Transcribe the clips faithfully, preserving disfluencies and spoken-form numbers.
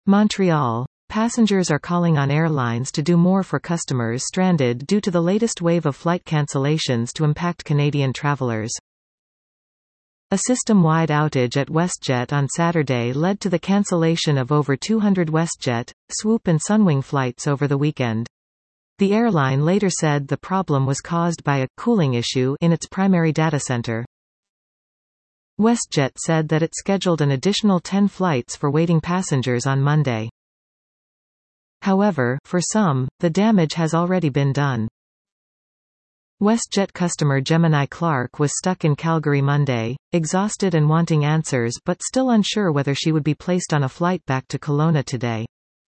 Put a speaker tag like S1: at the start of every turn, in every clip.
S1: Montreal. Passengers are calling on airlines to do more for customers stranded due to the latest wave of flight cancellations to impact Canadian travelers. A system-wide outage at WestJet on Saturday led to the cancellation of over two hundred WestJet, Swoop and Sunwing flights over the weekend. The airline later said the problem was caused by a cooling issue in its primary data center. WestJet said that it scheduled an additional ten flights for waiting passengers on Monday. However, for some, the damage has already been done. WestJet customer Gemini Clark was stuck in Calgary Monday, exhausted and wanting answers but still unsure whether she would be placed on a flight back to Kelowna today.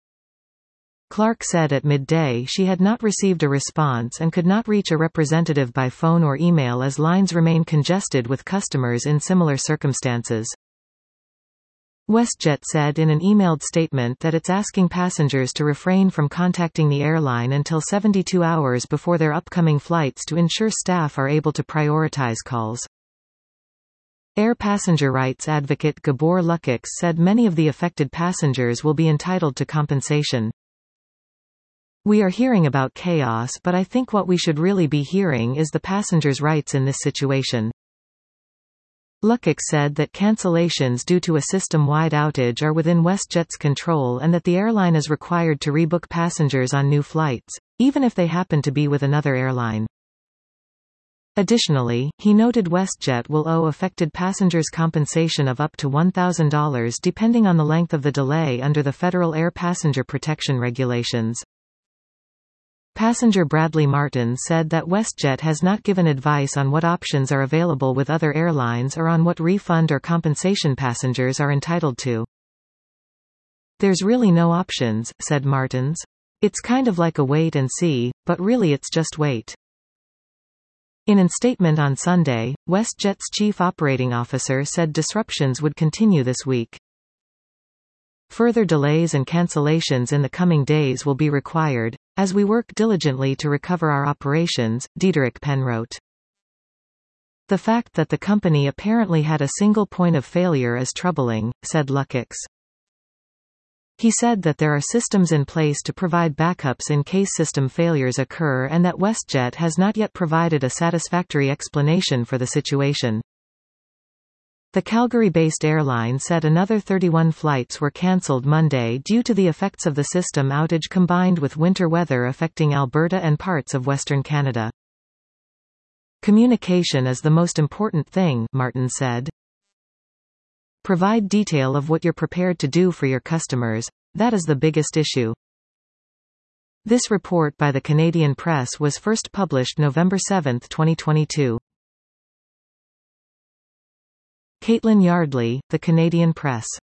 S1: Clark said at midday she had not received a response and could not reach a representative by phone or email as lines remain congested with customers in similar circumstances. WestJet said in an emailed statement that it's asking passengers to refrain from contacting the airline until seventy-two hours before their upcoming flights to ensure staff are able to prioritize calls. Air passenger rights advocate Gabor Lukacs said many of the affected passengers will be entitled to compensation. "We are hearing about chaos, but I think what we should really be hearing is the passengers' rights in this situation." Lukacs said that cancellations due to a system-wide outage are within WestJet's control and that the airline is required to rebook passengers on new flights, even if they happen to be with another airline. Additionally, he noted WestJet will owe affected passengers compensation of up to one thousand dollars depending on the length of the delay under the Federal Air Passenger Protection Regulations. Passenger Bradley Martin said that WestJet has not given advice on what options are available with other airlines or on what refund or compensation passengers are entitled to. "There's really no options," said Martins. "It's kind of like a wait and see, but really it's just wait." In a statement on Sunday, WestJet's chief operating officer said disruptions would continue this week. "Further delays and cancellations in the coming days will be required, as we work diligently to recover our operations," Diederik Penn wrote. "The fact that the company apparently had a single point of failure is troubling," said Lukacs. He said that there are systems in place to provide backups in case system failures occur and that WestJet has not yet provided a satisfactory explanation for the situation. The Calgary-based airline said another thirty-one flights were cancelled Monday due to the effects of the system outage combined with winter weather affecting Alberta and parts of Western Canada. "Communication is the most important thing," Martin said. "Provide detail of what you're prepared to do for your customers. That is the biggest issue." This report by the Canadian Press was first published November seventh, twenty twenty-two. Caitlin Yardley, The Canadian Press.